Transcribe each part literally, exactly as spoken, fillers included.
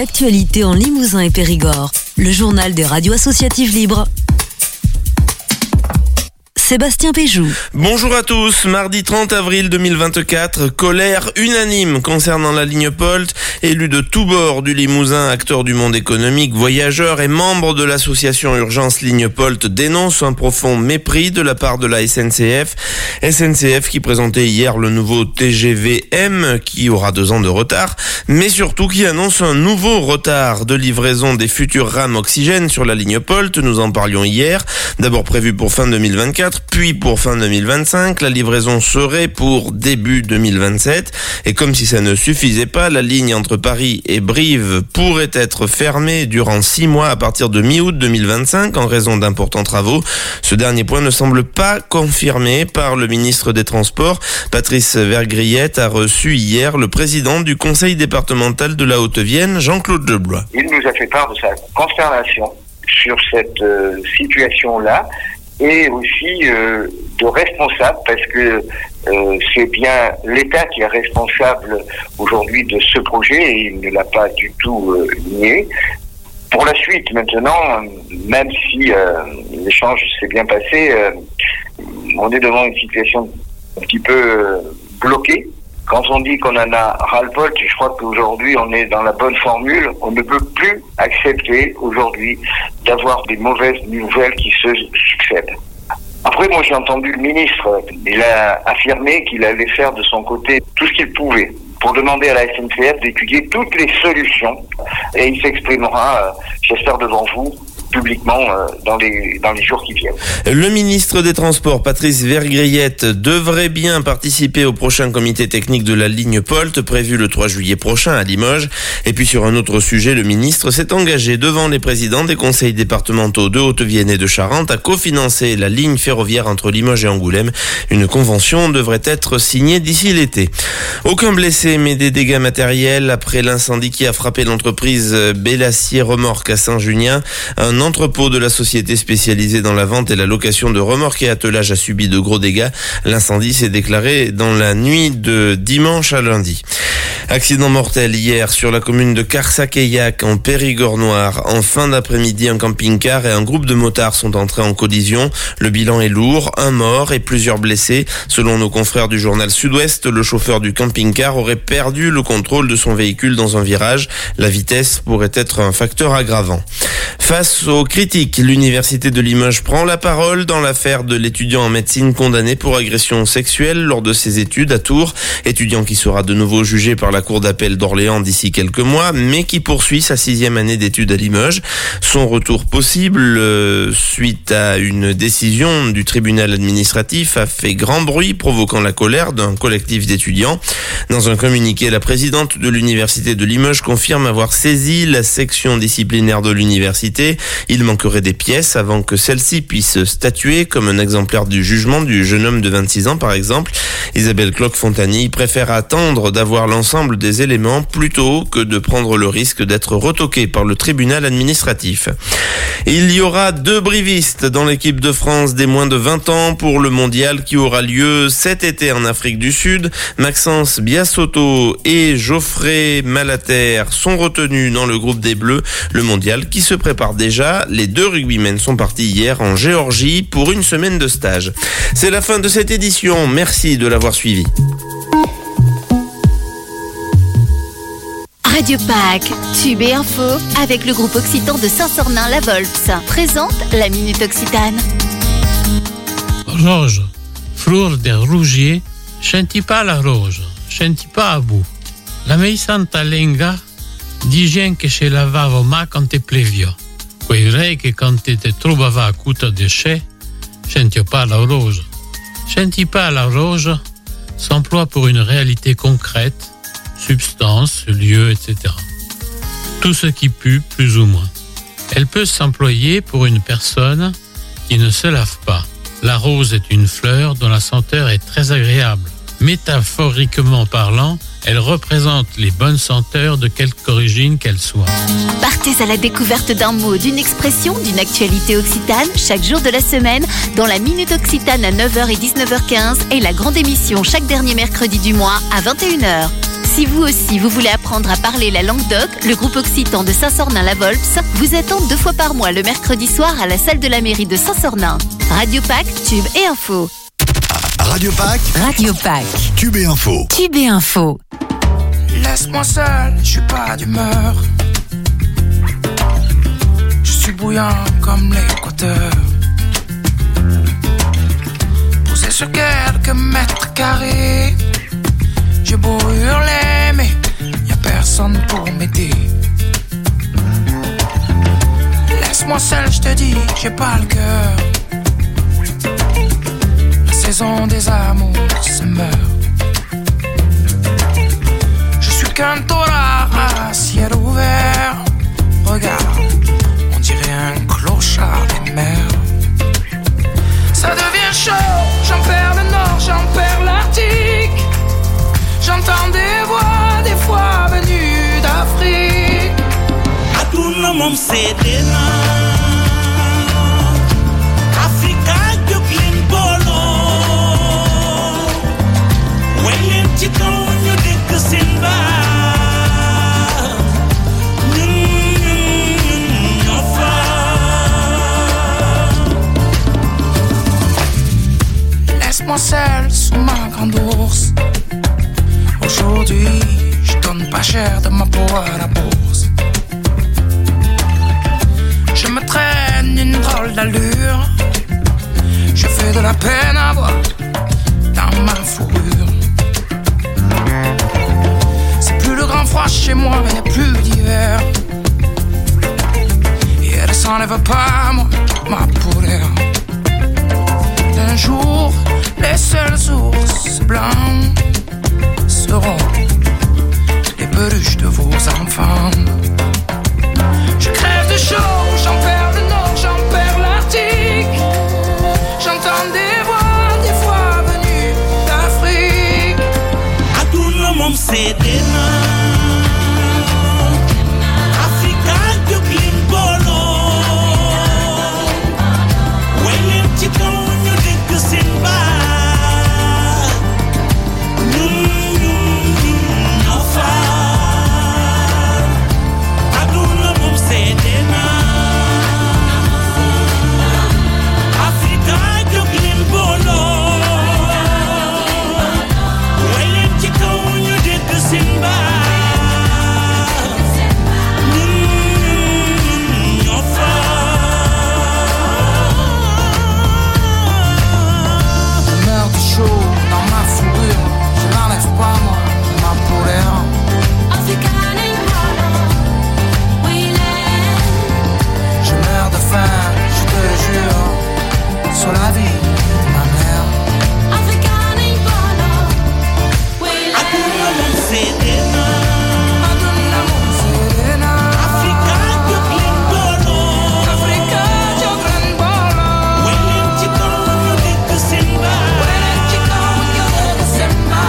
l'actualité en Limousin et Périgord. Le journal des radios associatives libres. Sébastien Péjou. Bonjour à tous. Mardi trente avril deux mille vingt-quatre, colère unanime concernant la ligne Polt. Élus de tous bords du Limousin, acteurs du monde économique, voyageurs et membres de l'association Urgence Ligne Polt dénoncent un profond mépris de la part de la S N C F. S N C F qui présentait hier le nouveau T G V M qui aura deux ans de retard, mais surtout qui annonce un nouveau retard de livraison des futures rames oxygène sur la ligne Polt. Nous en parlions hier. D'abord prévu pour fin deux mille vingt-quatre, puis pour fin deux mille vingt-cinq. La livraison serait pour début deux mille vingt-sept. Et comme si ça ne suffisait pas, la ligne entre Paris et Brive pourrait être fermée durant six mois à partir de mi-août deux mille vingt-cinq en raison d'importants travaux. Ce dernier point ne semble pas confirmé par le ministre des Transports. Patrice Vergriette a reçu hier le président du conseil départemental de la Haute-Vienne, Jean-Claude Deblois. Il nous a fait part de sa consternation sur cette euh, situation-là et aussi euh, de responsable parce que euh, c'est bien l'État qui est responsable aujourd'hui de ce projet et il ne l'a pas du tout euh, nié. Pour la suite, maintenant, même si euh, l'échange s'est bien passé, euh, on est devant une situation un petit peu euh, bloquée. Quand on dit qu'on en a ras-le-bol, je crois qu'aujourd'hui on est dans la bonne formule. On ne peut plus accepter aujourd'hui d'avoir des mauvaises nouvelles qui se succèdent. Après, moi j'ai entendu le ministre, il a affirmé qu'il allait faire de son côté tout ce qu'il pouvait pour demander à la S N C F d'étudier toutes les solutions et il s'exprimera, euh, j'espère devant vous, publiquement euh, dans les dans les jours qui viennent. Le ministre des Transports, Patrice Vergriette, devrait bien participer au prochain comité technique de la ligne Polt, prévu le trois juillet prochain à Limoges. Et puis sur un autre sujet, le ministre s'est engagé devant les présidents des conseils départementaux de Haute-Vienne et de Charente à cofinancer la ligne ferroviaire entre Limoges et Angoulême. Une convention devrait être signée d'ici l'été. Aucun blessé, mais des dégâts matériels après l'incendie qui a frappé l'entreprise Bellacier Remorque à Saint-Junien. Un entrepôt de la société spécialisée dans la vente et la location de remorques et attelages a subi de gros dégâts. L'incendie s'est déclaré dans la nuit de dimanche à lundi. Accident mortel hier sur la commune de Carsac-Eillac en Périgord-Noir. En fin d'après-midi, un camping-car et un groupe de motards sont entrés en collision. Le bilan est lourd, un mort et plusieurs blessés. Selon nos confrères du journal Sud-Ouest, le chauffeur du camping-car aurait perdu le contrôle de son véhicule dans un virage. La vitesse pourrait être un facteur aggravant. Face aux critiques, l'université de Limoges prend la parole dans l'affaire de l'étudiant en médecine condamné pour agression sexuelle lors de ses études à Tours. Étudiant qui sera de nouveau jugé par la cour d'appel d'Orléans d'ici quelques mois, mais qui poursuit sa sixième année d'études à Limoges. Son retour possible euh, suite à une décision du tribunal administratif a fait grand bruit, provoquant la colère d'un collectif d'étudiants. Dans un communiqué, la présidente de l'université de Limoges confirme avoir saisi la section disciplinaire de l'université. Il manquerait des pièces avant que celle-ci puisse statuer, comme un exemplaire du jugement du jeune homme de vingt-six ans par exemple. Isabelle Cloque-Fontany préfère attendre d'avoir l'ensemble des éléments plutôt que de prendre le risque d'être retoqué par le tribunal administratif. Il y aura deux brivistes dans l'équipe de France des moins de vingt ans pour le mondial qui aura lieu cet été en Afrique du Sud. Maxence Biasotto et Geoffrey Malater sont retenus dans le groupe des Bleus. Le mondial qui se prépare déjà. Les deux rugbymen sont partis hier en Géorgie pour une semaine de stage. C'est la fin de cette édition. Merci de l'avoir suivi. Radio Pâques, Tube et Info, avec le groupe occitan de Saint-Sornin-la Volps, présente la Minute Occitane. Roge, flor de rougier, senti pas la rose, senti pas a bout. La mia santa lenga dice che se lavavo ma quand te plevia. Quei re che quand te trovava a cuta de che, senti pas la rose. Senti pas la rose s'emploie pour une réalité concrète, substance, lieu, et cetera. Tout ce qui pue, plus ou moins. Elle peut s'employer pour une personne qui ne se lave pas. La rose est une fleur dont la senteur est très agréable. Métaphoriquement parlant, elle représente les bonnes senteurs de quelque origine qu'elle soit. Partez à la découverte d'un mot, d'une expression, d'une actualité occitane chaque jour de la semaine dans la Minute Occitane à neuf heures et dix-neuf heures quinze et la grande émission chaque dernier mercredi du mois à vingt et une heures. Si vous aussi, vous voulez apprendre à parler la langue d'Oc, le groupe occitan de Saint-Sornin-la-Volps vous attend deux fois par mois le mercredi soir à la salle de la mairie de Saint-Sornin. Radio Pack, Tube et Info. Radio Pack, Radio Pack, Tube et Info. Tube et Info. Laisse-moi seul, je suis pas d'humeur. Je suis bouillant comme l'équateur. Posé sur quelques mètres carrés. J'ai beau hurler, mais y'a personne pour m'aider. Laisse-moi seul, je te dis, j'ai pas le cœur. La saison des amours se meurt. Je suis qu'un taureau à ciel ouvert. Regarde, on dirait un clochard des mers. Ça devient chaud, j'en perds le nord, j'en perds l'Arctique. J'entends des voix, des fois venues d'Afrique. A tout le monde c'est des nains. Africa de Klimbolo. Wayne Chico, you dig the Simba. Laisse-moi seul sous ma grande ours. Aujourd'hui, je donne pas cher de ma peau à la bourse. Je me traîne une drôle d'allure. Je fais de la peine à voir dans ma fourrure. C'est plus le grand froid chez moi, mais y'a plus d'hiver. Et elle s'enlève pas, moi, ma pourrière. Un jour, les seuls ours blancs seront les peluches de vos enfants. Je crève de chaud, j'en perds le nord, j'en perds l'Arctique. J'entends des voix, des fois venues d'Afrique. À tout le monde c'est des nains. Africa de Klimbolo. Wayne Chico, you dig the Simba. Sur la vie de ma mère. Africa de Klimbolo. C'est des nains. Africa de Klimbolo. Africa de Klimbolo. Wayne Chico, you dig the Simba. Wayne Chico, you dig the Simba.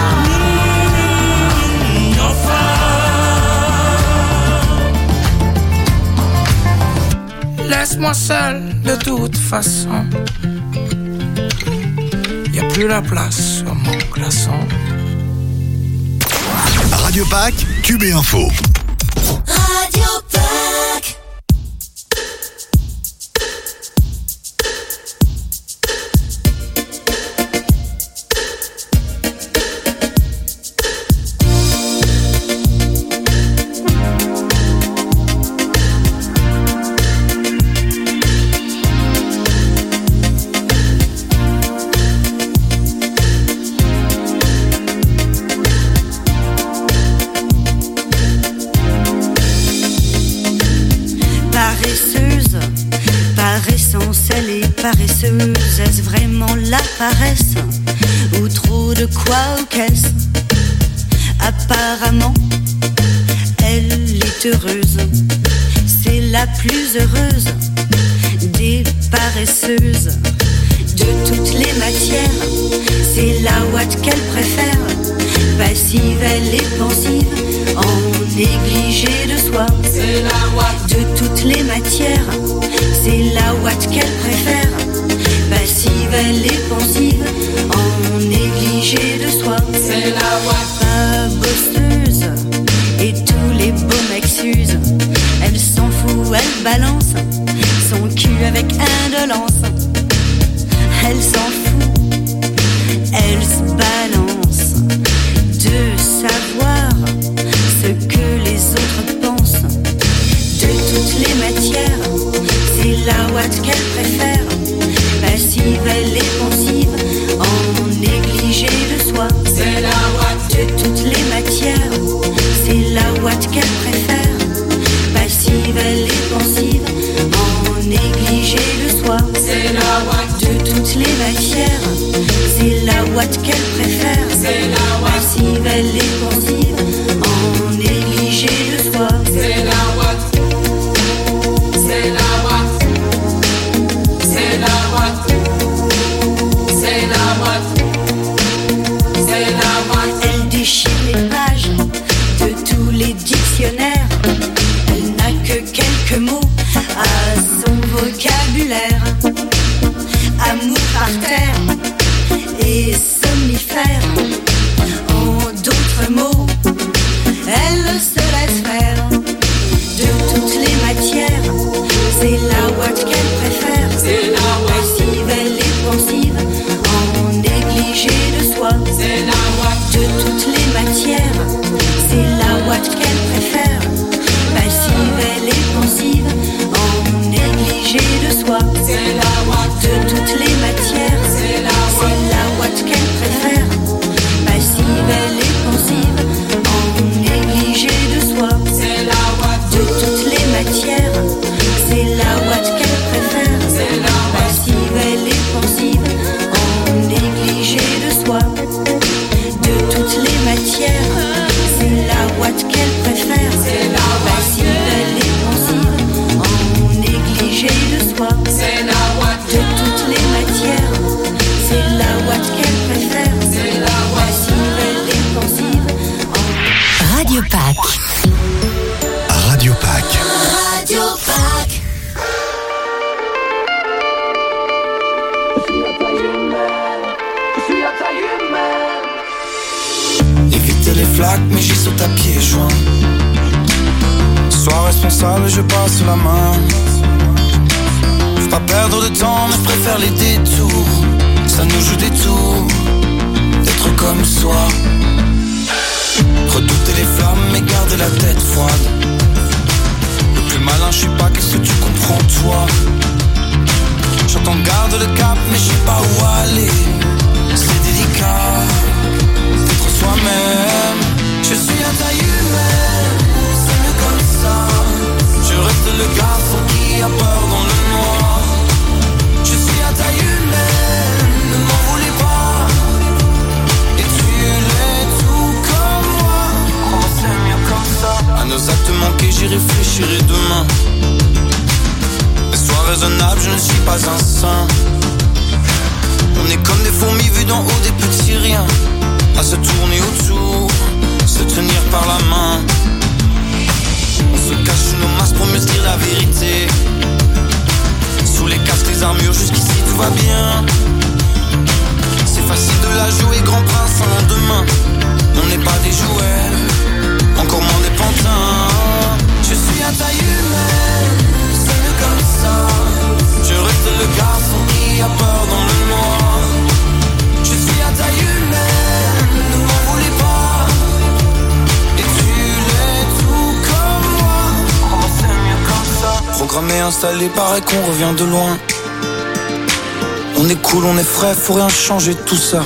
Mm, laisse-moi seul de toute façon. Y'a plus la place sur mon glaçon. Radio Pack, Tube et Info. Radio Pack. Paresseuse, est-ce vraiment la paresse ou trop de quoi ou qu'est-ce? Apparemment, elle est heureuse, c'est la plus heureuse des paresseuses. De toutes les matières, c'est la ouate qu'elle préfère. Passive, elle est pensive, en négligé de soi. C'est la ouate. De toutes les matières, c'est la ouate qu'elle préfère. Passive, elle est pensive, en négligé de soi. C'est la ouate. Pas bosseuse, ouate qu'elle préfère. C'est la ouate. Passive, elle est pensive, en négligé de soi. C'est la ouate. C'est la ouate. C'est la ouate. C'est la ouate. C'est la ouate. Elle déchire les pages de tous les dictionnaires. Elle n'a que quelques mots à son vocabulaire. Amour par terre et somnifère. En d'autres mots, elle se laisse faire. De toutes les matières, c'est la ouate qu'elle préfère. C'est la ouate. Passive, elle est pensive, en négligé de soi. C'est la ouate. De toutes les matières, c'est la ouate qu'elle préfère. Passive, elle est pensive, en négligé de soi. C'est la ouate. De toutes les matières, C'est la c'est ouate. la ouate qu'elle préfère. Passive, elle est pensive, en négligé de soi. C'est la ouate. De toutes les matières, c'est la ouate qu'elle préfère. C'est la ouate. Passive, elle est pensive, en négligé de soi. De toutes les matières, c'est la ouate qu'elle préfère. C'est la ouate. Passive, elle est pensive, en négligé de soi. C'est la ouate. De toutes les matières, c'est la ouate qu'elle préfère. C'est la ouate. Passive, elle est pensive, en Radio Pack. Radio Pack. Radio Pack. Éviter les flaques, mais j'y saute à pieds joints. Sois responsable, je passe la main. Faut pas perdre de temps, mais je préfère les détours. Ça nous joue des tours, d'être comme soi. Redouter les flammes, mais garder la tête froide. Le plus malin, je suis pas, qu'est-ce que tu comprends, toi? J'entends garde le cap, mais je sais pas où aller. C'est délicat d'être soi-même. Je suis à taille humaine, c'est mieux comme ça. Je reste le garçon qui a peur dans le noir. Je suis à taille humaine, ne m'en voulez pas. Et tu l'es tout comme moi. Oh, c'est mieux comme ça. À nos actes manqués, j'y réfléchirai demain. Mais sois raisonnable, je ne suis pas un saint. On est comme des fourmis vues d'en haut, des petits riens. À se tourner autour, se tenir par la main. On se cache sous nos masques pour mieux se dire la vérité. Sous les casques, les armures, jusqu'ici tout va bien. C'est facile de la jouer, grand prince, un lendemain. On n'est pas des jouets, encore moins des pantins. Je suis à taille humaine, c'est mieux comme ça. Je reste le garçon qui a peur dans le noir. Je suis à taille humaine, ne m'en voulez pas. Et tu l'es tout comme moi. Oh, c'est mieux comme ça. Programmé, installé, paraît qu'on revient de loin. On est cool, on est frais, faut rien changer de tout ça.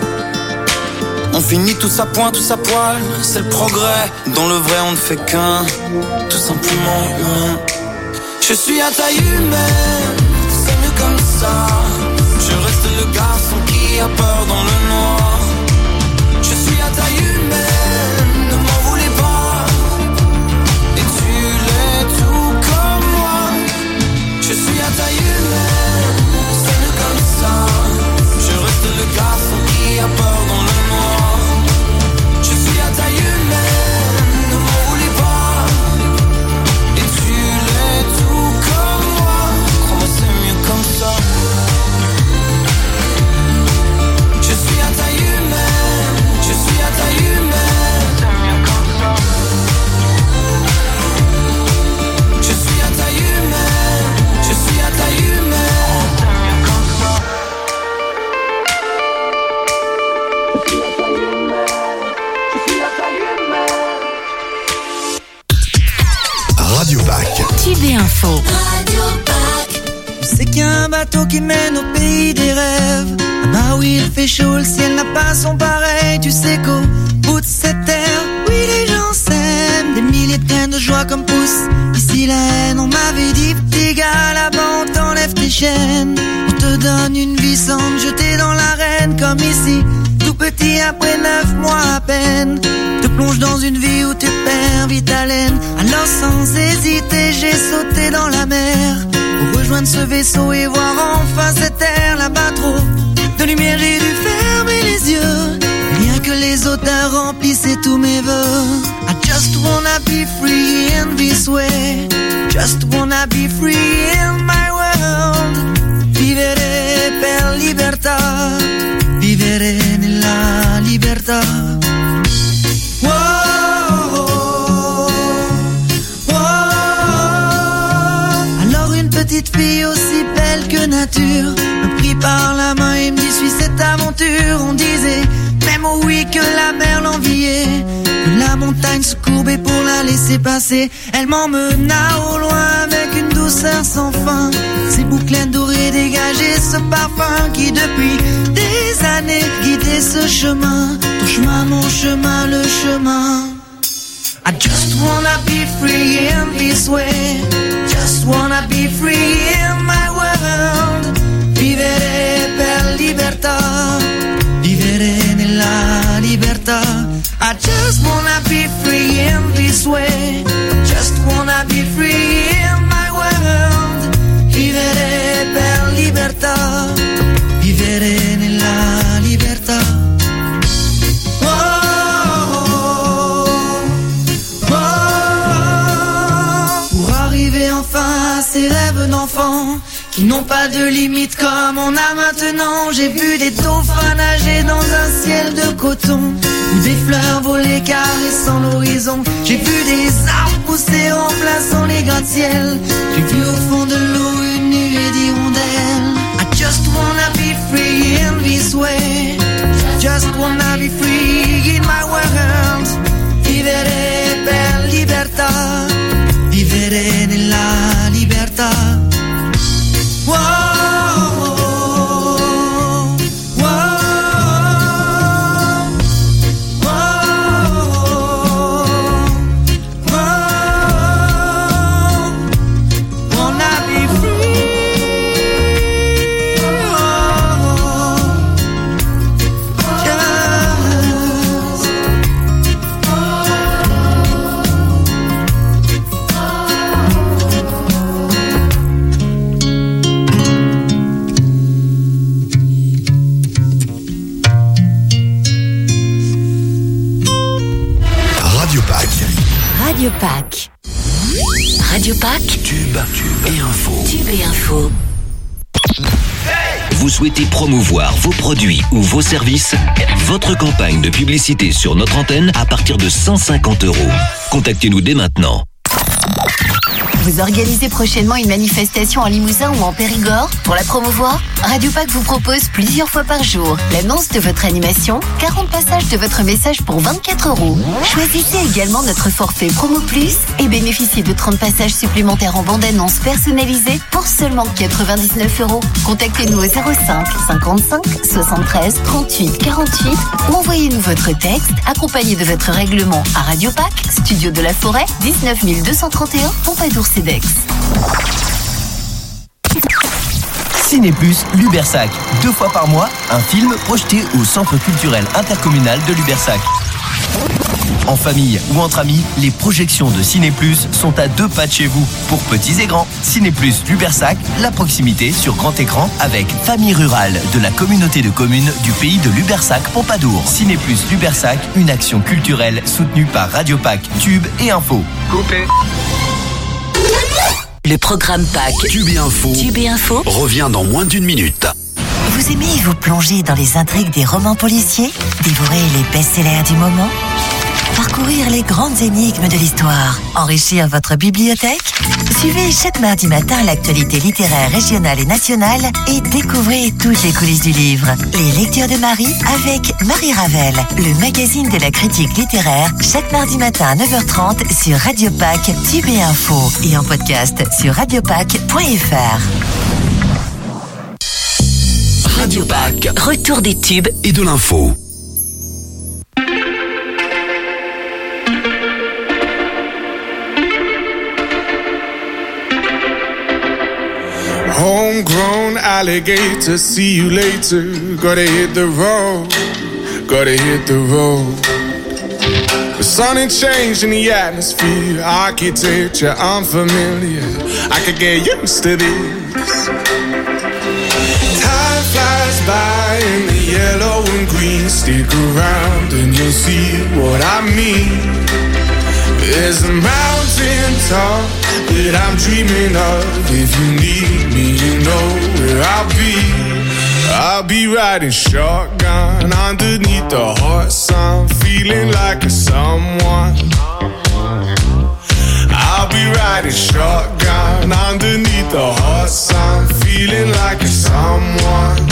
On finit tout à point, tout à poil, c'est le progrès. Dans le vrai, on ne fait qu'un, tout simplement humain. Je suis à taille humaine, c'est mieux comme ça. Je reste le garçon qui a peur dans le noir. Je suis à taille humaine, ne m'en voulez pas. Et tu l'es tout comme moi. Je suis à taille humaine, c'est mieux comme ça. Je reste le garçon qui a peur dans le noir. Je suis à taille humaine, ne m'en voulez pas. Et tu l'es tout comme moi. Crois-moi, c'est mieux comme ça. Je suis à taille humaine, je suis à taille humaine. C'est mieux comme ça. Je suis à taille humaine, je suis à taille humaine. C'est mieux comme ça. Je suis à taille humaine, je suis à taille humaine. Radio Pack. Tube et Info. Radio Pack. C'est qu'un bateau qui mène au pays des rêves. Bah oui, il fait chaud, le ciel n'a pas son pareil. Tu sais qu'au bout de cette terre, oui, les gens s'aiment. Des milliers de graines de joie comme poussent ici la haine. On m'avait dit, petit gars, là-bas on t'enlève tes chaînes. On te donne une vie sans te jeter dans l'arène. Comme ici, tout qui après neuf mois à peine te plonge dans une vie où tu perds vite haleine. Alors sans hésiter j'ai sauté dans la mer pour rejoindre ce vaisseau et voir enfin cette terre. Là-bas trop de lumière, j'ai dû fermer les yeux, rien que les odeurs remplissaient tous mes vœux. I just wanna be free in this way, just wanna be free in my world. Vivere per libertà, vivere nella libertà. Wow, wow. Alors une petite fille aussi belle que nature me prit par la main et me dit suis cette aventure. On disait même oh oui que la mer l'enviait, que la montagne se courbait pour la laisser passer. Elle m'emmena au loin avec une douceur sans fin, ses boucles dorées dégageaient ce parfum qui depuis des années guidait ce chemin. Ton chemin, mon chemin, le chemin. I just wanna be free in this way, just wanna be free in my world. Vivere per libertà, vivere nella libertà. I just wanna be free in this way, just wanna be free in my world. Vivere per libertà, vivere nella libertà. Oh, oh, oh. Pour arriver enfin à ces rêves d'enfant qui n'ont pas de limite comme on a maintenant. J'ai vu des dauphins nager dans un ciel de coton, ou des fleurs voler caressant l'horizon. J'ai vu des arbres pousser remplaçant les gratte-ciel. J'ai vu au fond de l'eau une nuée d'hirondelles. I just wanna be free in this way, just wanna be free in my world. Vivere per libertà, vivere nella libertà. Whoa, whoa, whoa, whoa. Wanna be free. Radio Pack. Radio Pack. Tube, tube et info. Tube et info. Vous souhaitez promouvoir vos produits ou vos services? Votre campagne de publicité sur notre antenne à partir de cent cinquante euros. Contactez-nous dès maintenant. Vous organisez prochainement une manifestation en Limousin ou en Périgord? Pour la promouvoir, Radio Pack vous propose plusieurs fois par jour l'annonce de votre animation, quarante passages de votre message pour vingt-quatre euros. Choisissez également notre forfait Promo Plus et bénéficiez de trente passages supplémentaires en bande-annonce personnalisée pour seulement quatre-vingt-dix-neuf euros. Contactez-nous au zéro cinq cinquante-cinq soixante-treize trente-huit quarante-huit ou envoyez-nous votre texte accompagné de votre règlement à Radio Pack, Studio de la Forêt, dix-neuf mille deux cent trente et un, Pompadour Cedex. Ciné Plus Lubersac. Deux fois par mois, un film projeté au Centre culturel intercommunal de Lubersac. En famille ou entre amis, les projections de Ciné Plus sont à deux pas de chez vous. Pour petits et grands, Ciné Plus Lubersac, la proximité sur grand écran avec Famille Rurale de la communauté de communes du pays de Lubersac-Pompadour. Ciné Plus Lubersac, une action culturelle soutenue par Radio Pack, Tube et Info. Coupé. Le programme Pack. Tube et info. Tube et info. Revient dans moins d'une minute. Vous aimez vous plonger dans les intrigues des romans policiers? Dévorer les best-sellers du moment? Parcourir les grandes énigmes de l'histoire? Enrichir votre bibliothèque? Suivez chaque mardi matin l'actualité littéraire régionale et nationale et découvrez toutes les coulisses du livre. Les lectures de Marie avec Marie Ravel, le magazine de la critique littéraire, chaque mardi matin à neuf heures trente sur Radio Pack, Tube et Info et en podcast sur radiopack point f r. Radio Pack. Retour des tubes et de l'info. Homegrown alligator, see you later. Gotta hit the road, gotta hit the road. The sun ain't changing the atmosphere, architecture unfamiliar. I could get used to this. Time flies by in the yellow and green. Stick around and you'll see what I mean. There's a mountain top that I'm dreaming of. If you need me, you know where I'll be. I'll be riding shotgun underneath the hot sun, feeling like a someone. I'll be riding shotgun underneath the hot sun, feeling like a someone.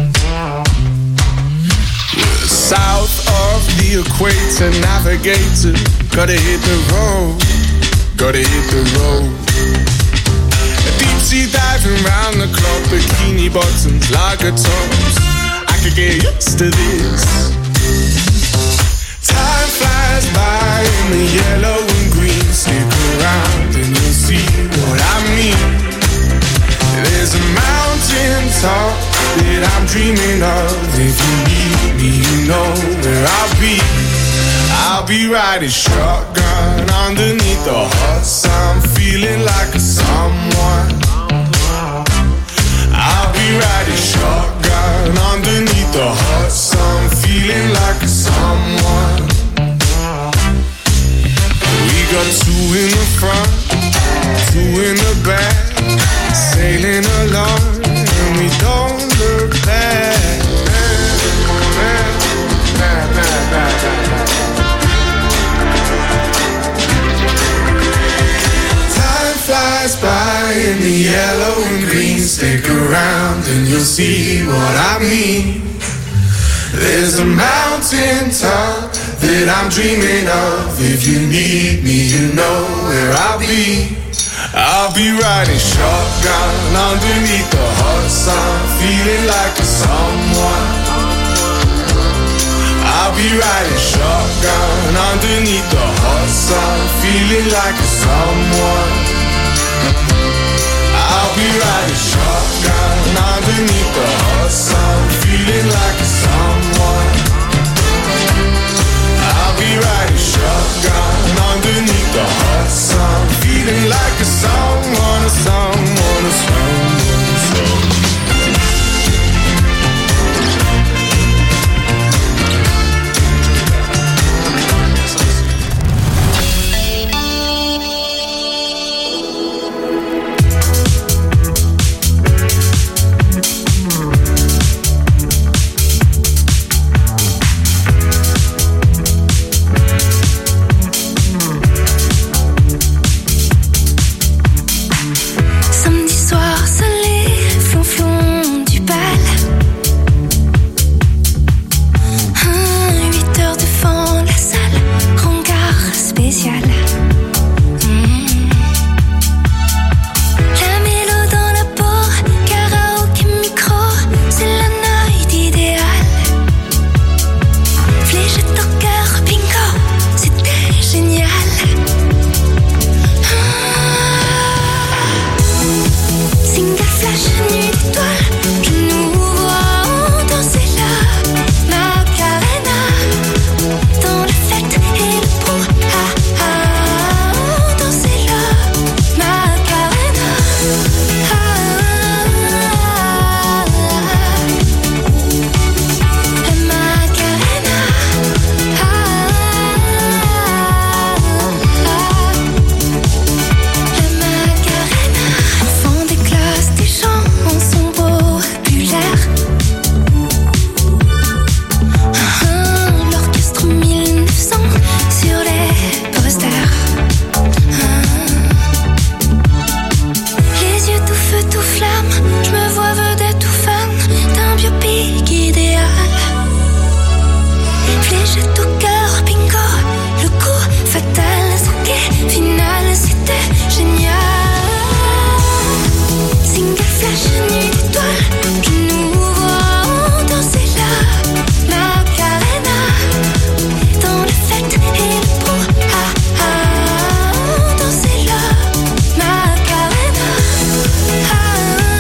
South of the equator, navigator, gotta hit the road, gotta hit the road. Deep sea diving round the clock, bikini bottoms, lager tops. I could get used to this. Time flies by in the yellow and green. Stick around and you'll see what I mean. There's a mountain top that I'm dreaming of. If you need me, you know where I'll be. I'll be riding shotgun underneath the hot sun, feeling like a someone. I'll be riding shotgun underneath the hot sun, feeling like a someone. We got two in the front, two in the back, sailing along and we don't look back. Time flies by in the yellow and green. Stick around and you'll see what I mean. There's a mountain top that I'm dreaming of. If you need me, you know where I'll be. I'll be riding shotgun underneath the hot sun, feeling like a someone. I'll be riding shotgun underneath the hot sun, feeling like a someone. I'll be riding shotgun underneath the hot sun, feeling like a someone. I'll be riding shotgun underneath the hot sun, feeling like a someone, a someone, a someone, a someone.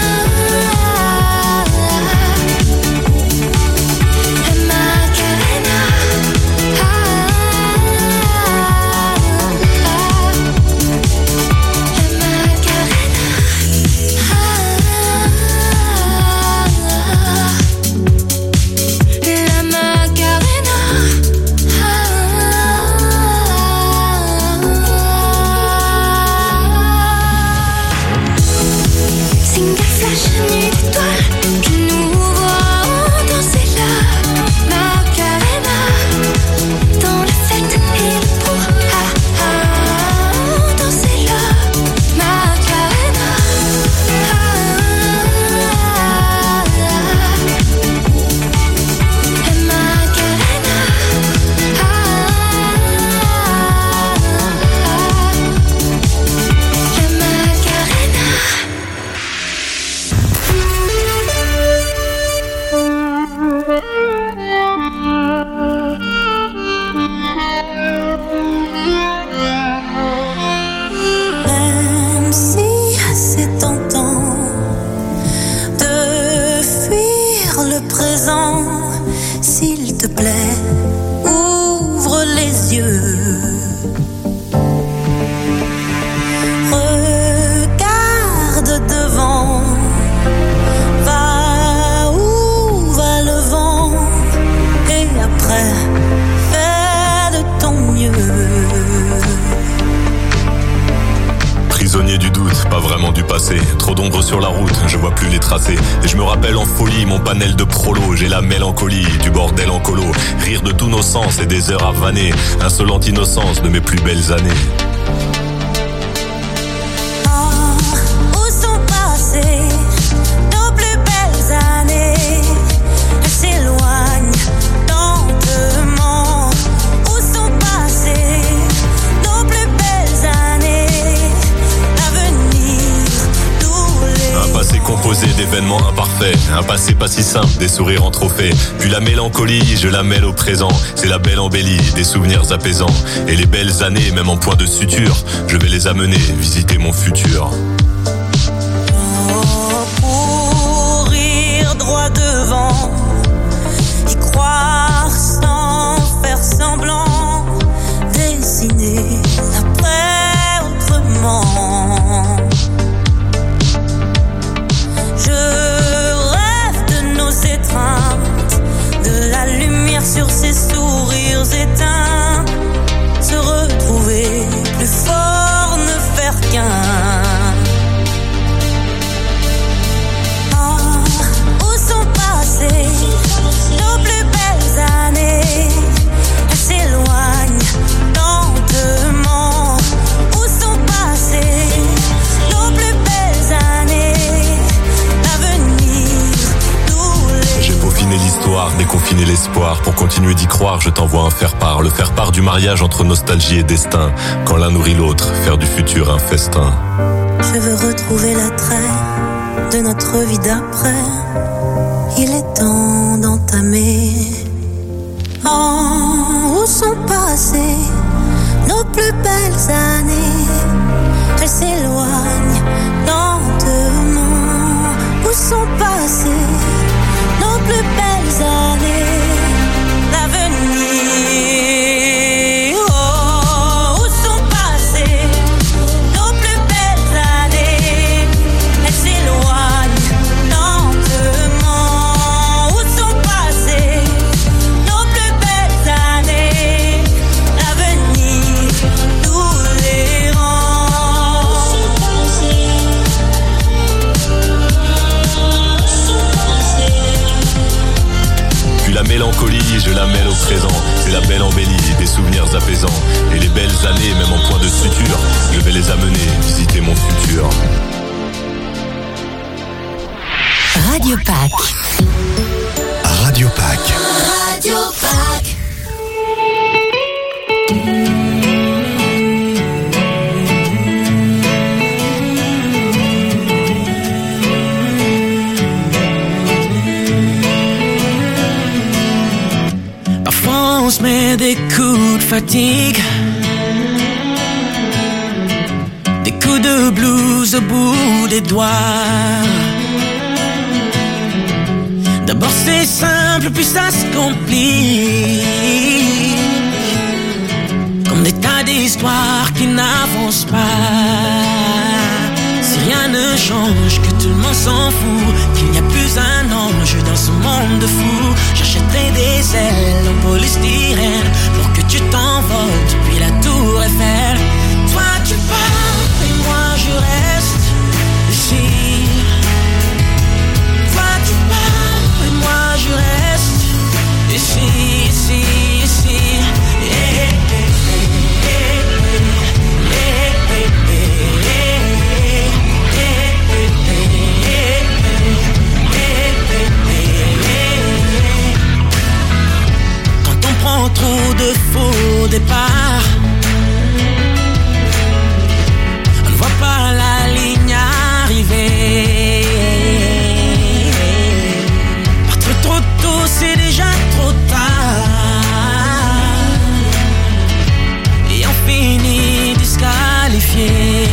Macarena. vraiment du passé. Trop d'ombre sur la route, je vois plus les tracés. Et je me rappelle en folie mon panel de prolo. J'ai la mélancolie du bordel en colo. Rire de tous nos sens et des heures à vanner. Insolente innocence de mes plus belles années. Oh, où sont passées nos plus belles années? Elles s'éloignent lentement. Où sont passées nos plus belles années? L'avenir nous les... Un passé composé d'événements imparfaits. Un passé pas si simple, des sourires en trophée. Puis la mélancolie, je la mêle au présent. C'est la belle embellie, des souvenirs apaisants. Et les belles années, même en point de suture, je vais les amener visiter mon futur. Courir droit devant, y croire sans faire semblant, dessiner l'après autrement. Je rêve de nos étreintes, de la lumière sur ces sourires éteints, se retrouver plus fort, ne faire qu'un. Nos plus belles années, elles s'éloignent lentement. Où sont passées nos plus belles années? L'avenir nous les... J'ai peaufiné l'histoire, déconfiné l'espoir. Pour continuer d'y croire, je t'envoie un faire-part. Le faire-part du mariage entre nostalgie et destin. Quand l'un nourrit l'autre, faire du futur un festin. Je veux retrouver l'attrait de notre vie d'après. Il est temps d'entamer. Oh, où sont passées nos plus belles années? Elles s'éloignent lentement. Où sont passées nos plus belles années? L'avenir. Oh, où sont passées nos plus belles années? Elles s'éloignent lentement. La mélancolie, je la mêle au présent. C'est la belle embellie, des souvenirs apaisants. Et les belles années, même en point de suture, je vais les amener visiter mon futur. Radio Pâques. Radio Pâques. Radio Pâques. On se met des coups de fatigue, des coups de blues au bout des doigts. D'abord c'est simple, puis ça se complique, comme des tas d'histoires qui n'avancent pas. Si rien ne change, que tout le monde s'en fout, qu'il n'y a plus un ange dans ce monde de fous, j'achèterai des ailes en polystyrène pour que tu t'envoles depuis la tour Eiffel. Toi tu pars et moi je reste ici. Toi tu pars et moi je reste ici, ici, ici. Yeah, yeah, trop de faux départs, on ne voit pas la ligne arriver. Partir trop tôt, c'est déjà trop tard, et on finit disqualifié.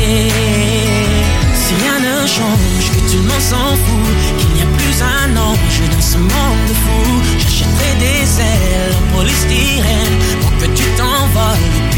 Si rien ne change, que tout le monde s'en fout, qu'il n'y a plus un ange dans ce monde de fous, j'achèterai des ailes en polystyrène pour que tu t'envoles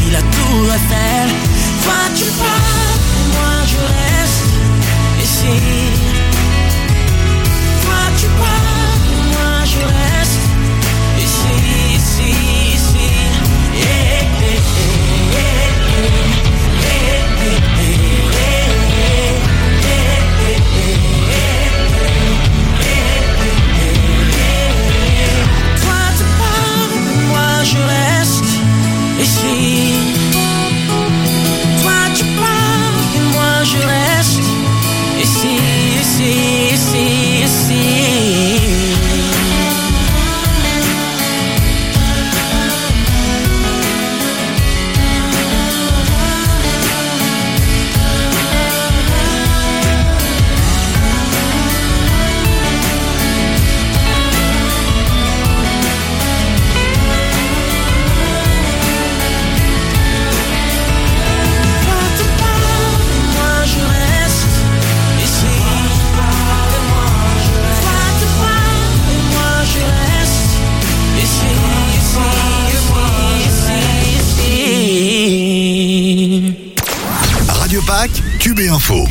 Q B Info.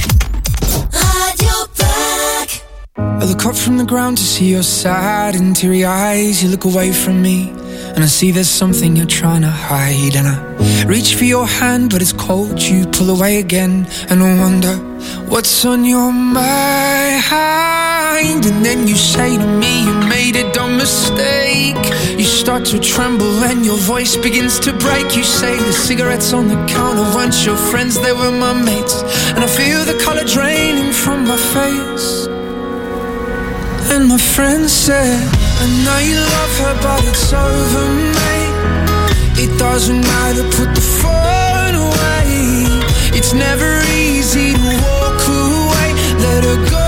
I look up from the ground to see your sad and teary eyes. You look away from me and I see there's something you're trying to hide. And I reach for your hand but it's cold. You pull away again and I wonder what's on your mind. And then you say to me you made a dumb mistake. You start to tremble and your voice begins to break. You say the cigarettes on the counter weren't your friends, they were my mates. And I feel the color draining from my face. And my friend said, I know you love her but it's over, mate. It doesn't matter, put the phone away. It's never easy to walk away. Let her go,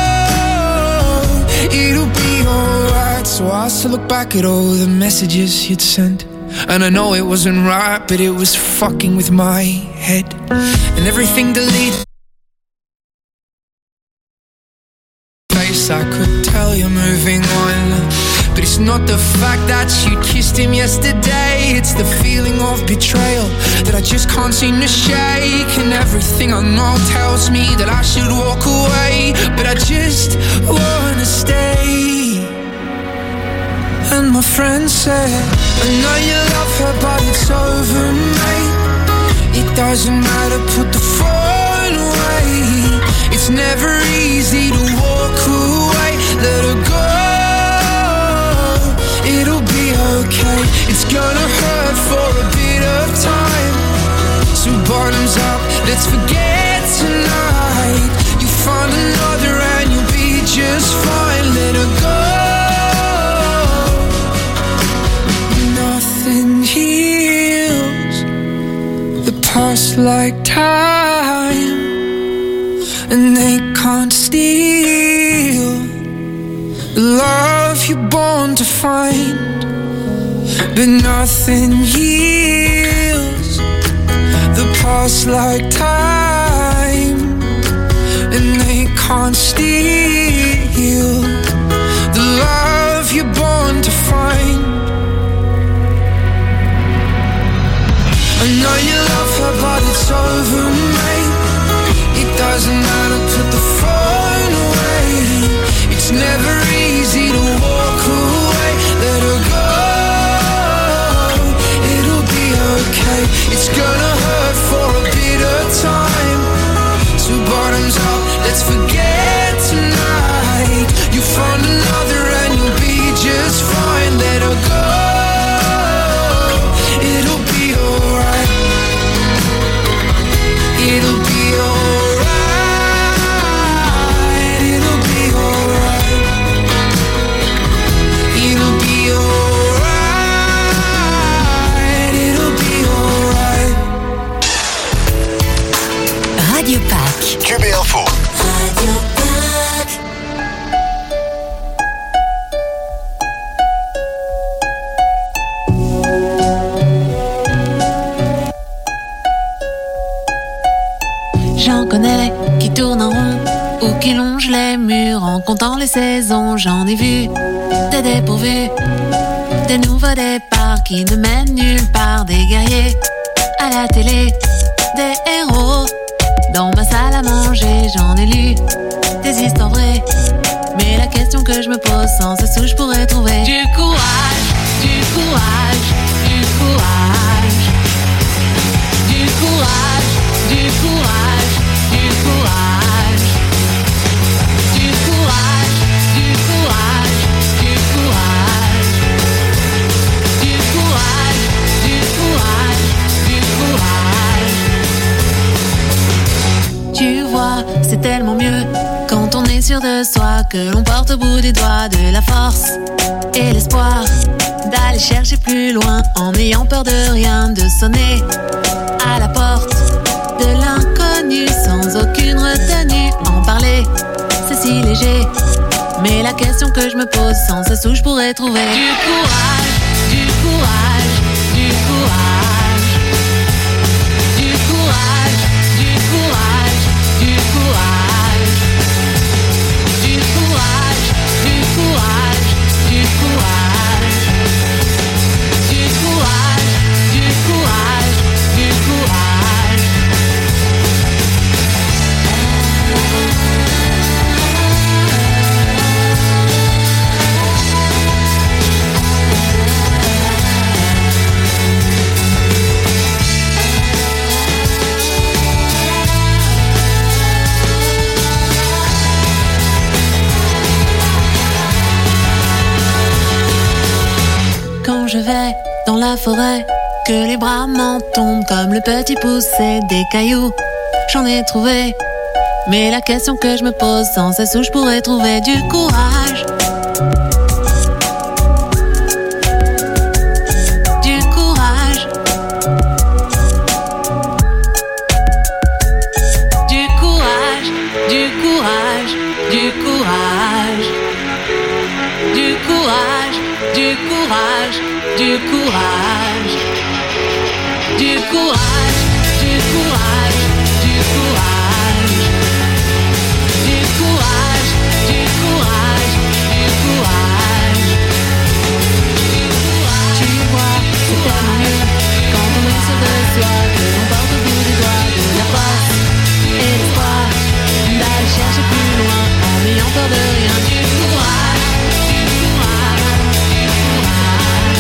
it'll be alright. So I still look back at all the messages you'd sent. And I know it wasn't right, but it was fucking with my head. And everything deleted. I could tell you're moving on, but it's not the fact that you kissed him yesterday. It's the feeling of betrayal that I just can't seem to shake. And everything I know tells me that I should walk away, but I just wanna stay. And my friend said, I know you love her but it's over, mate. It doesn't matter, put the phone away. It's never easy to walk away. Let her go, it'll be okay. It's gonna hurt for a bit of time. So bottoms up, let's forget tonight. You find another and you'll be just fine. Let her go. Nothing heals the past like time, and they can't steal the love you're born to find. But nothing heals the past like time, and they can't steal the love you're born to find. I know you love her but it's over, mate. It doesn't matter, put the phone away. It's never easy to walk away. Let her go, it'll be okay. It's gonna hurt for a bit of time. So bottoms up, let's forget tonight. You find another and you'll be just fine. Let her go, it'll be alright. It'll be alright. It'll be alright. It'll be alright. It'll be alright. Radio Pack. Q B Info. Radio Pack. J'en connais qui tournent en rond ou qui longent les murs en comptant les saisons. J'en ai vu des dépourvus, des nouveaux départs qui ne mènent nulle part. Des guerriers à la télé, des héros dans ma salle à manger. J'en ai lu des histoires vraies, mais la question que je me pose, sans ce sou je pourrais trouver du courage, du courage, du courage, du courage, du courage, du courage, du courage, du courage, du courage, du courage, du courage, du courage. Tu vois, c'est tellement mieux quand on est sûr de soi, que l'on porte au bout des doigts de la force et l'espoir d'aller chercher plus loin en n'ayant peur de rien, de sonner à la porte de l'inconnu sans aucune retenue. En parler, c'est si léger, mais la question que je me pose, sans ce sou je pourrais trouver du courage, du courage, du courage, du courage, du courage, du courage, du courage, du courage, du courage, du courage, du courage, du courage. je vais dans la forêt, que les bras m'en tombent comme le petit poussé des cailloux. J'en ai trouvé, mais la question que je me pose sans cesse où je pourrais trouver du courage. Du courage. Du courage, du courage, du courage. Du courage, du courage, du courage. Du courage, du courage, du courage. Du courage, du courage, du courage. Tu vois, c'est tellement mieux quand on est sûr de soi, que l'on porte au bout du doigt de la force et l'espoir d'aller chercher plus loin en n'ayant peur de rien. Du courage, du courage, du courage.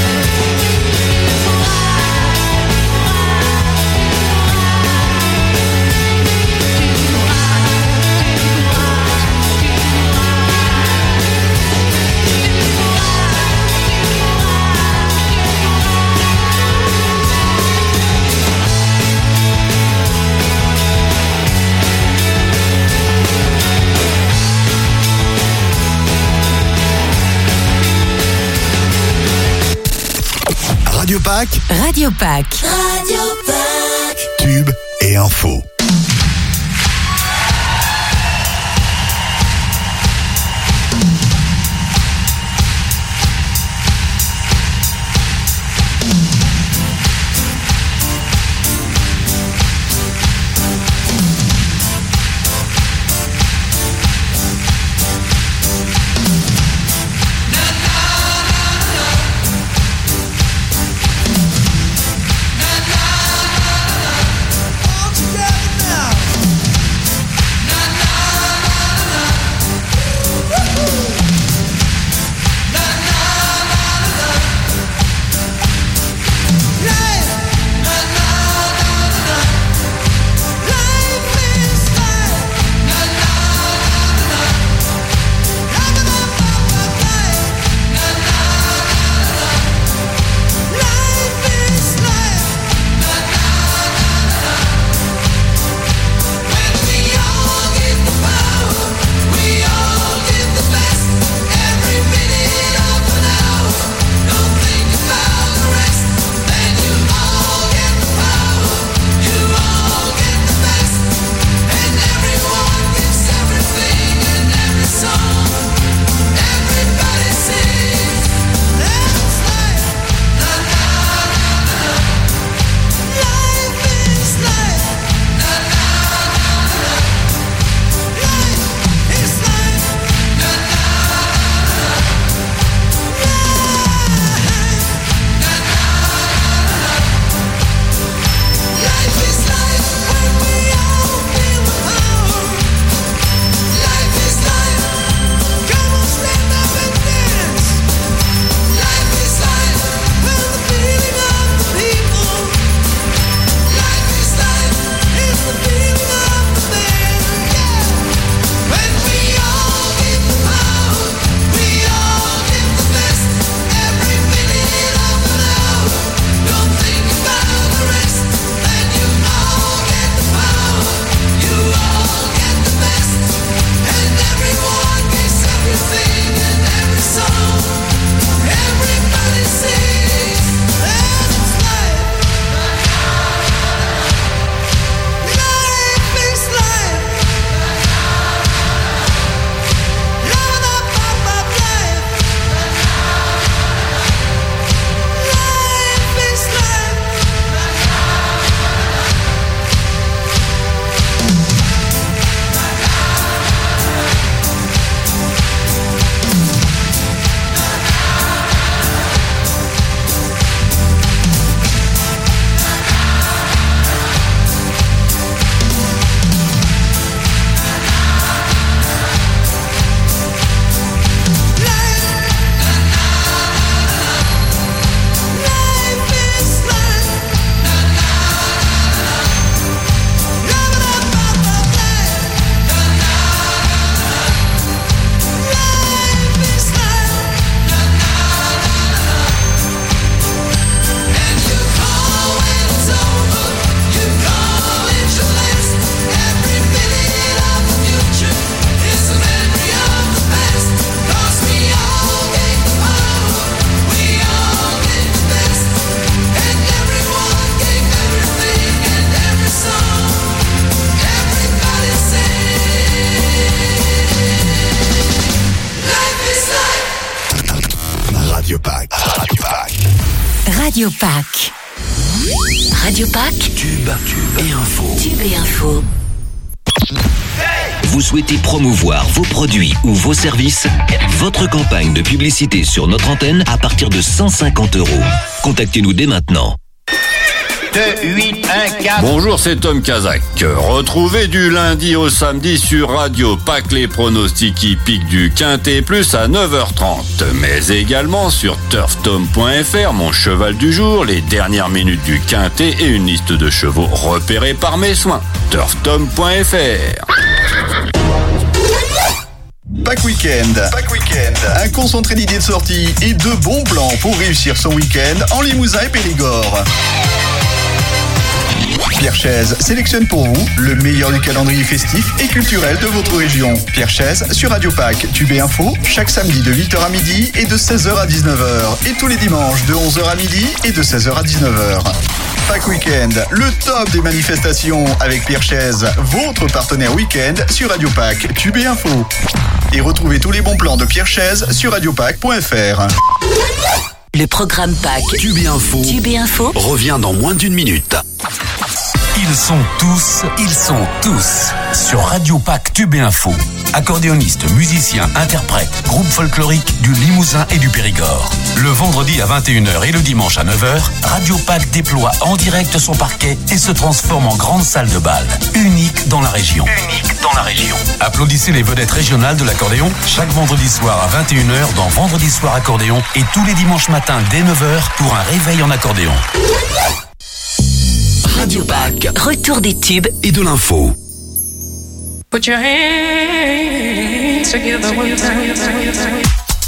Radio Pack, Radio Pack. Radio Pack. Tube et info. Together Radio Pack. Radio Pack. Tube, tube et info. Tube et info. Vous souhaitez promouvoir vos produits ou vos services? Votre campagne de publicité sur notre antenne à partir de cent cinquante euros. Contactez-nous dès maintenant. deux huit un quatre. Bonjour, c'est Tom Kazak. Retrouvez du lundi au samedi sur Radio Pack les pronostics hippiques du Quintet Plus à neuf heures trente. Mais également sur turf tom point f r, mon cheval du jour, les dernières minutes du Quintet et une liste de chevaux repérés par mes soins. turf tom point f r. Pack Weekend. Pack Weekend. Un concentré d'idées de sortie et de bons plans pour réussir son week-end en Limousin et Périgord. Pierre Chaise sélectionne pour vous le meilleur du calendrier festif et culturel de votre région. Pierre Chaise sur Radio Pack, Tube et Info, chaque samedi de huit heures à midi et de seize heures à dix-neuf heures. Et tous les dimanches de onze heures à midi et de seize heures à dix-neuf heures. Pack Weekend, le top des manifestations avec Pierre Chaise, votre partenaire week-end sur Radio Pack, Tube et Info. Et retrouvez tous les bons plans de Pierre Chaise sur radiopack point f r. Le programme Pack. Tube et info. Tube et Info. Revient dans moins d'une minute. Ils sont tous, ils sont tous sur Radio Pack Tube et Info. Accordéonistes, musiciens, interprètes, groupe folklorique du Limousin et du Périgord. Le vendredi à vingt et une heures et le dimanche à neuf heures, Radio Pack déploie en direct son parquet et se transforme en grande salle de bal. Unique dans la région. Unique dans la région. Applaudissez les vedettes régionales de l'accordéon chaque vendredi soir à vingt et une heures dans Vendredi Soir Accordéon et tous les dimanches matins dès neuf heures pour un réveil en accordéon. Radio Pack. Retour des tubes et de l'info. Put your hands together one time.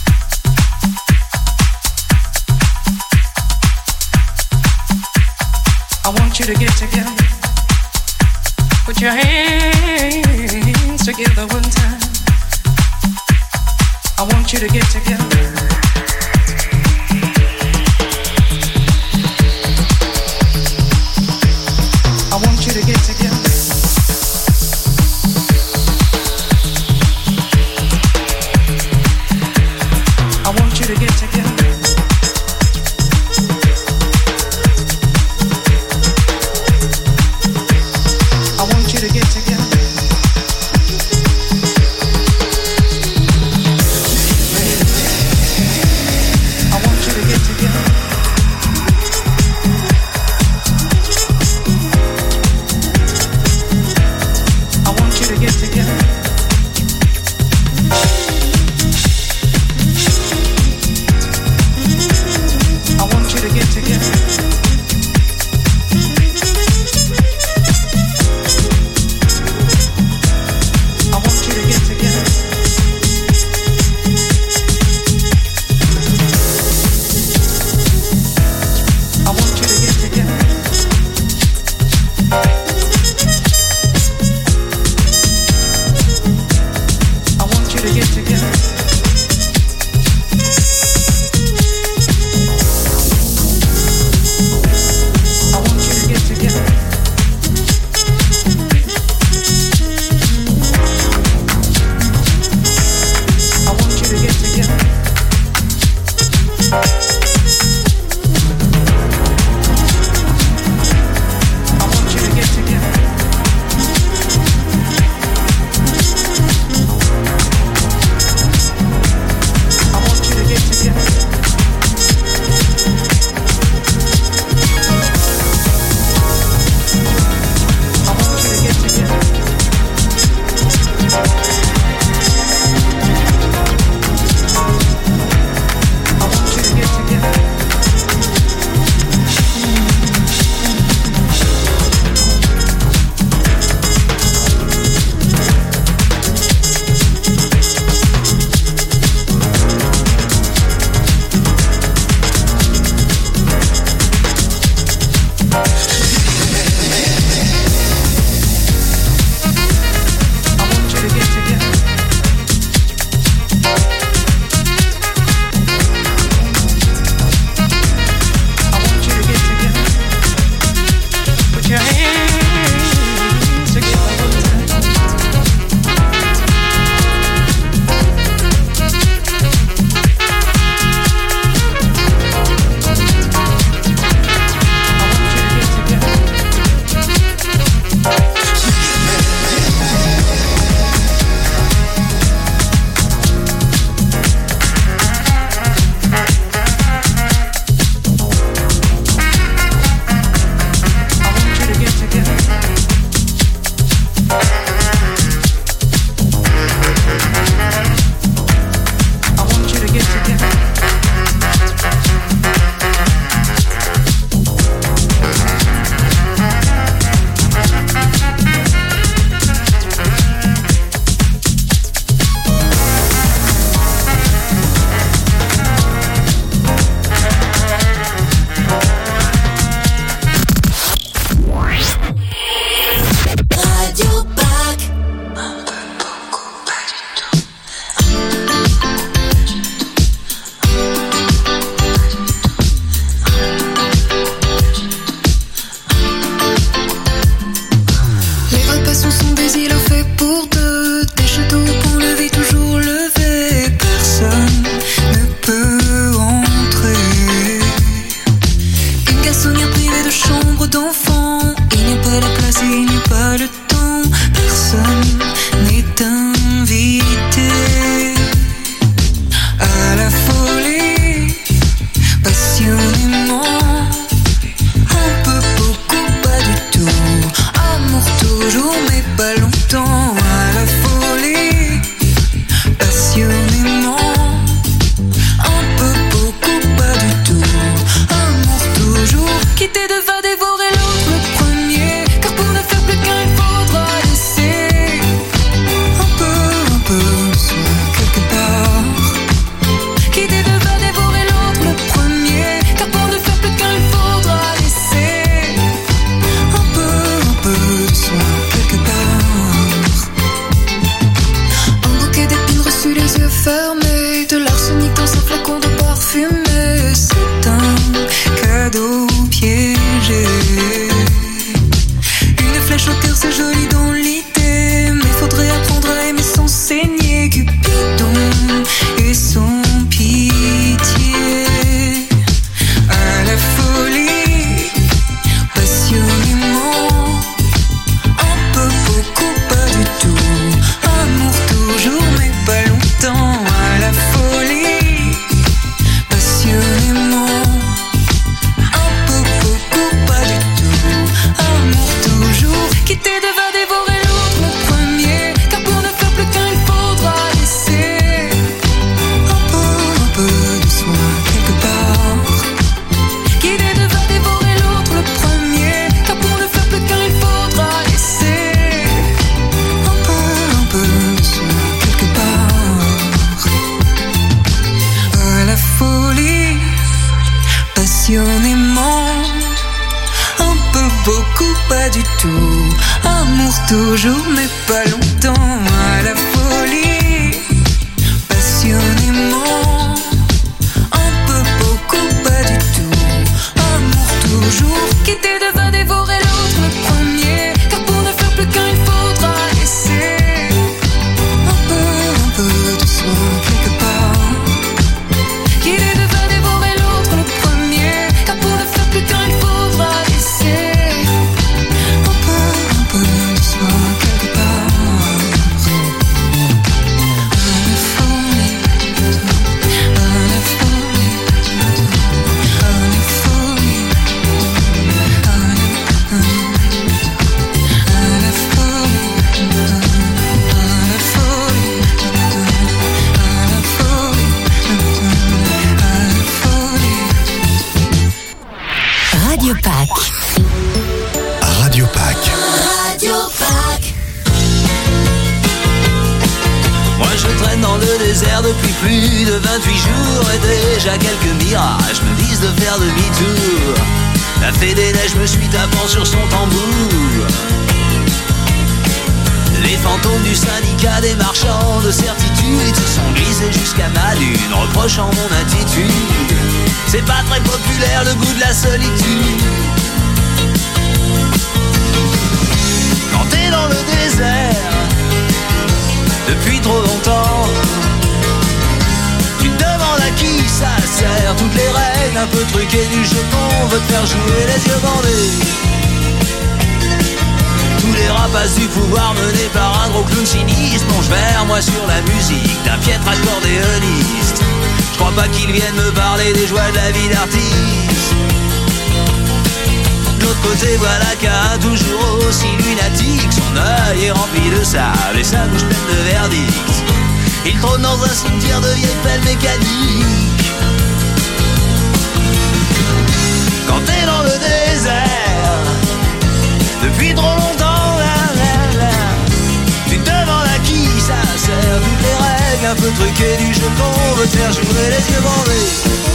I want you to get together. Put your hands together one time. I want you to get together. I want you to get together. I want you to get together. I want you to get together. d'enfants. Il n'y a pas la place et il n'y a pas le temps. Personne n'est invité à la folie. Passionnément, un peu, beaucoup, pas du tout. Amour toujours mais pas longtemps. À la folie, passionnément, un peu, beaucoup, pas du tout. Amour toujours, quitter devant dévorer l'autre le premier. Car pour ne faire plus qu'un il faudra laisser un peu, un peu de soi quelque part. Quitter devant dévorer l'autre le premier. Car pour ne faire plus qu'un il faudra laisser un peu, un peu de soi quelque part. Un bouquet d'épines reçues les yeux fermés, de l'arsenic dans un flacon de parfumé. C'est un cadeau piégé. Une flèche au cœur, c'est joli dans l'idée, mais faudrait apprendre à aimer sans saigner. Cupidon et son pitié. À la folie, passionnément, un peu, beaucoup, pas du tout. Amour toujours mais pas longtemps. À la folie, passionnément, un peu, beaucoup, pas du tout. Amour toujours, quitter devant dévorer l'autre le premier. Car pour ne faire plus qu'un il faudra laisser un peu, un peu de soi quelque part. Quitter devant dévorer l'autre le premier. Car pour ne faire plus qu'un il faudra laisser un peu, un peu de soi quelque part. À la folie, passionnément, un peu, beaucoup, pas du tout. Amour toujours mais pas longtemps. À la folie, passionnément, un peu, beaucoup, pas du tout. Amour toujours, quitter devant dévorer l'autre le premier. Car pour ne faire plus qu'un il faudra laisser un peu, un peu de soi quelque part. Quitter devant dévorer l'autre le premier. Car pour ne faire plus qu'un il faudra laisser un peu, un peu de soi quelque part. À la folie, à la folie, à la folie, à la, à la folie, à la folie, à la folie, à la folie. Radio Pack. Radio Pack. Radio Pack. Moi je traîne dans le désert depuis plus de vingt-huit jours et déjà quelques mirages me disent de faire demi-tour. La fée des neiges me suit tapant sur son tambour. Les fantômes du syndicat des marchands de certitude se sont glissés jusqu'à ma dune, reprochant mon attitude. C'est pas très populaire le goût de la solitude. Quand t'es dans le désert depuis trop longtemps, tu te demandes à qui ça sert. Toutes les règles un peu truquées du jeu qu'on veut te faire jouer les yeux bandés. Tous les rapaces du pouvoir menés par un gros clown sinistre plongent vers moi sur la musique d'un piètre accordéoniste. Je crois pas qu'ils viennent me parler des joies de la vie d'artiste. De l'autre côté voilà qu'un toujours aussi lunatique, son œil est rempli de sable et sa bouche pleine de verdict. Il trône dans un cimetière de vieilles pelles mécaniques. Quand t'es dans le désert depuis trop longtemps, là, là, là, tu te demandes à qui ça sert. Toutes les règles un peu truquées du jeu qu'on veut te faire jouer les yeux bandés.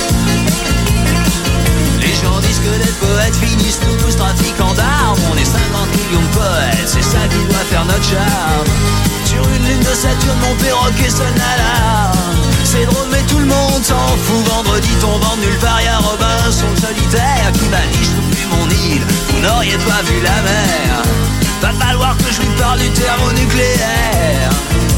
Les gens disent que les poètes finissent tous trafiquants d'armes. On est cinquante millions de poètes, c'est ça qui doit faire notre charme. Sur une lune de Saturne, mon perroquet sonne l'alarme. C'est drôle mais tout le monde s'en fout. Vendredi tombant de nulle part, y'a Robinson le solitaire qui m'a dit je trouve plus mon île, vous n'auriez pas vu la mer. Va falloir que je lui parle du thermonucléaire.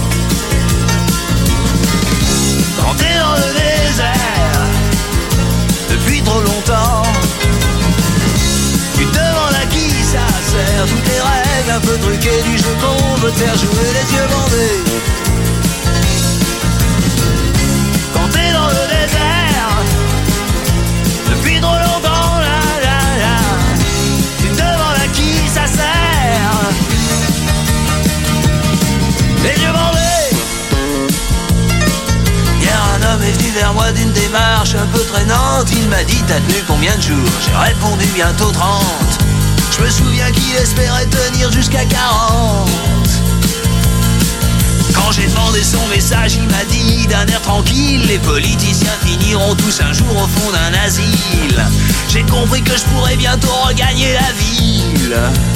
Quand t'es dans le désert depuis trop longtemps, tu te demandes truqué du jeu qu'on veut te faire jouer les yeux bandés. Quand t'es dans le désert, depuis trop longtemps, là, là, là, tu te demandes à qui ça sert. Les yeux bandés. Hier un homme est venu vers moi d'une démarche un peu traînante. Il m'a dit t'as tenu combien de jours? J'ai répondu bientôt trente. Je me souviens qu'il espérait tenir jusqu'à quarante. Quand j'ai demandé son message, il m'a dit d'un air tranquille: les politiciens finiront tous un jour au fond d'un asile. J'ai compris que je pourrais bientôt regagner la ville.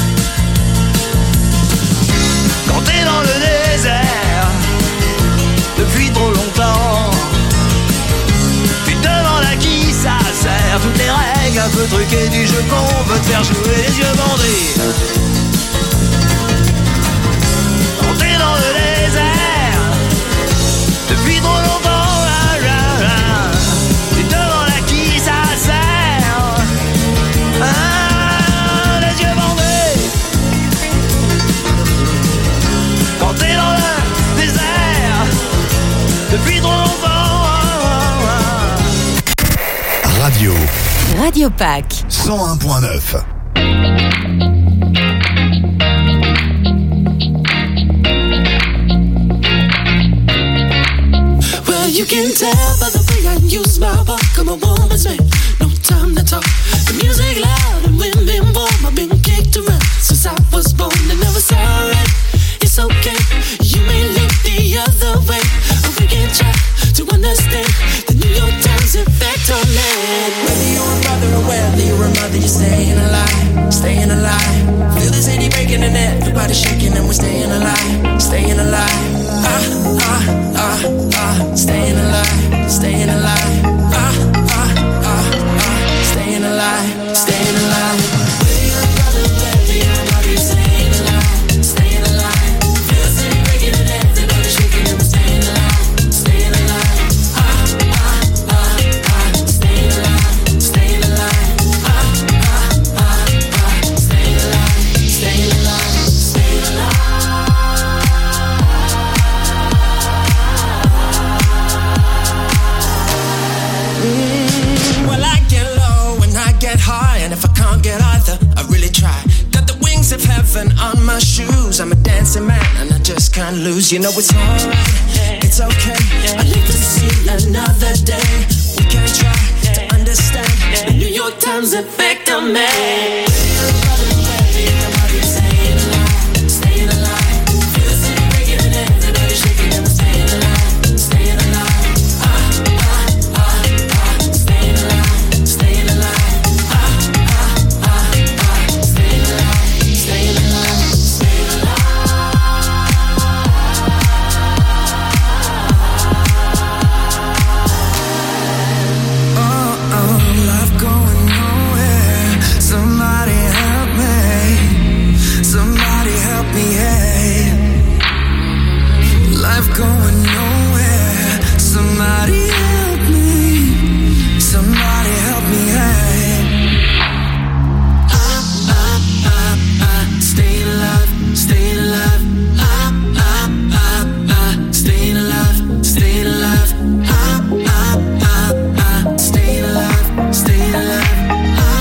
Quand t'es dans le désert depuis trop longtemps, tu te demandes à qui ça sert. Toutes les règles un peu truquées du jeu qu'on veut te faire jouer les yeux bandés. Quand t'es dans le désert depuis trop longtemps, là, là, là, tu te demandes à qui ça sert. Ah, les yeux bandés. Quand t'es dans le désert depuis trop longtemps. Radio. Radio Pack. cent un point neuf. Well, you can tell by the way I use my walk. I'm a woman's man, no time to talk. The music loud and women warm. I've been kicked around since I was born. I never saw it. It's okay. You may look the other way, or we can try to understand the New York Times effect on it. Whether you're a brother or whether you're a mother, you're staying alive, staying alive. Feel the city breaking and everybody shaking and we're staying alive, staying alive. Ah, ah, ah, ah, staying alive, staying alive. Ah, ah, ah, ah, staying alive, staying alive. Whether you're a brother or whether you're a mother, you're staying alive, staying alive. Feel the city breaking and everybody shaking and we're staying alive, staying alive. Ah, ah, ah, ah, staying alive, staying alive. Ah, ah, ah, ah, staying alive, staying alive, staying alive. Mm, well, I get low and I get high, and if I can't get either, I really try. Got the wings of heaven on my shoes. I'm a dancing man and I just can't lose. You know it's alright, it's okay. I live to see another day. We can try to understand the New York Times effect on me.